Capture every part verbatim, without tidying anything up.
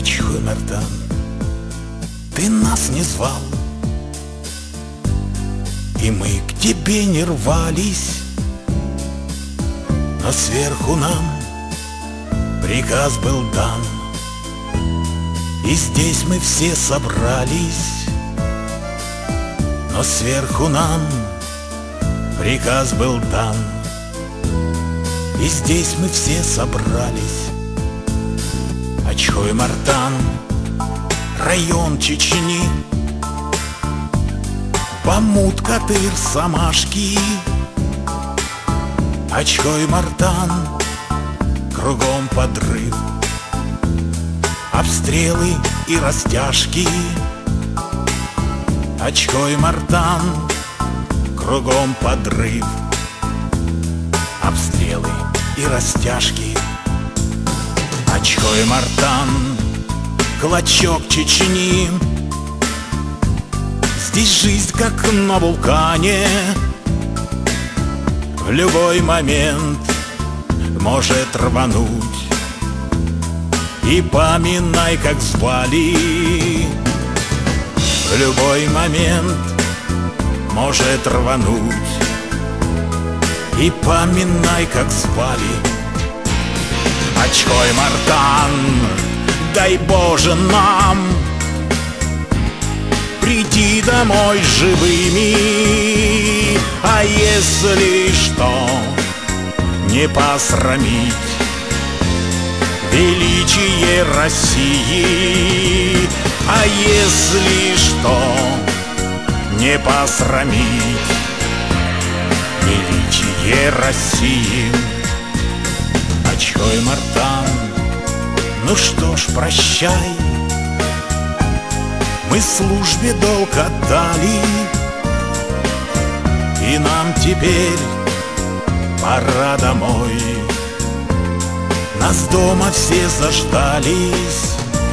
Ачхой, Мартан, ты нас не звал, и мы к тебе не рвались, но сверху нам приказ был дан, и здесь мы все собрались. Но сверху нам приказ был дан, и здесь мы все собрались. Ачхой, Мартан, район Чечни, Бамут, Катыр, Самашки. Ачхой, Мартан, кругом подрыв, обстрелы и растяжки. Ачхой, Мартан, кругом подрыв, обстрелы и растяжки. Ачхой, Мартан, клочок Чечни, здесь жизнь как на вулкане, в любой момент может рвануть. И поминай, как звали, в любой момент может рвануть. И поминай, как звали. Ачхой, Мартан, дай Боже нам, приди домой живыми, а если что, не посрамить величие России. А если что, не посрамить величие России. Ачхой, Мартан, ну что ж, прощай, мы службе долг отдали, и нам теперь пора домой. Нас дома все заждались,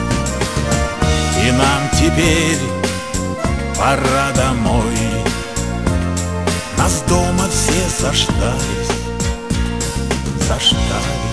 и нам теперь пора домой. Нас дома все заждались, заждались.